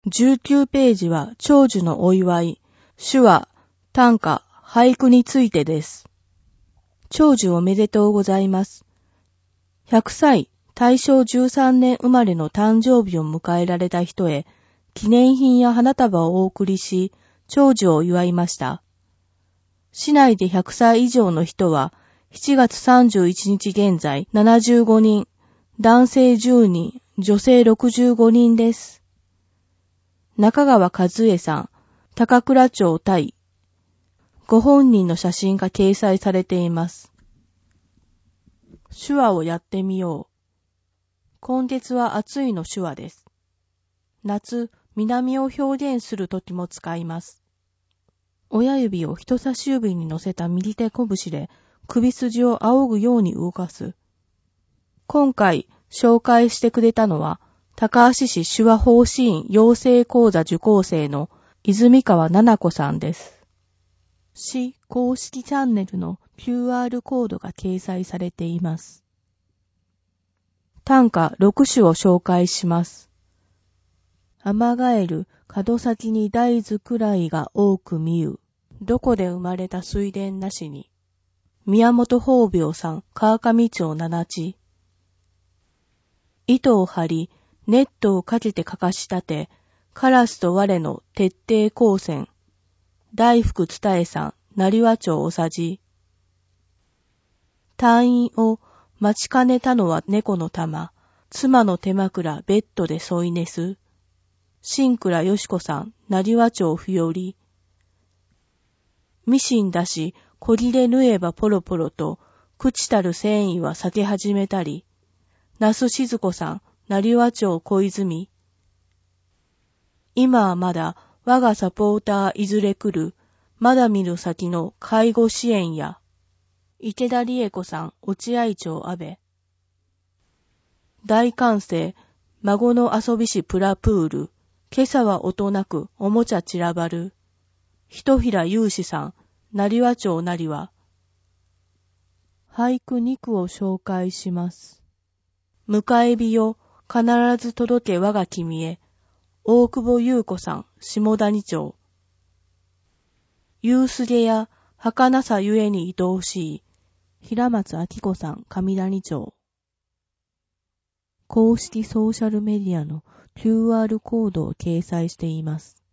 19ページは長寿のお祝い、手話、短歌、俳句についてです。長寿おめでとうございます。100歳、大正13年生まれの誕生日を迎えられた人へ、記念品や花束をお送りし、長寿を祝いました。市内で100歳以上の人は、7月31日現在75人、男性10人、女性65人です。中川和恵さん、高倉町対。ご本人の写真が掲載されています。手話をやってみよう。今月は暑いの手話です。夏、南を表現するときも使います。親指を人差し指に乗せた右手拳で首筋を仰ぐように動かす。今回紹介してくれたのは、高橋市手話法師院養成講座受講生の泉川奈々子さんです。市公式チャンネルの QR コードが掲載されています。短歌6首を紹介します。アマガエル、門先に大豆くらいが多く見う。どこで生まれた水田なしに。宮本宝病さん、川上町七地。糸を張り、ネットをかけてかかし立て、カラスと我の徹底抗戦。大福伝えさん、成羽町おさじ。退院を待ちかねたのは猫の玉。妻の手枕ベッドで添い寝す。新倉よしこさん、成羽町ふより。ミシンだし、こぎれ縫えばポロポロと、朽ちたる繊維は裂け始めたり。那須静子さん、成羽町小泉。今はまだ我がサポーターいずれ来る、まだ見る先の介護支援や。池田理恵子さん、落合町安倍。大歓声、孫の遊びしプラプール。今朝は音なくおもちゃ散らばる。ひとひらゆうしさん、成羽町成羽。俳句2句を紹介します。迎え火よ、必ず届け我が君へ。大久保優子さん、下谷町。夕すげや、儚さゆえに愛おしい。平松明子さん、上谷町。公式ソーシャルメディアの QR コードを掲載しています。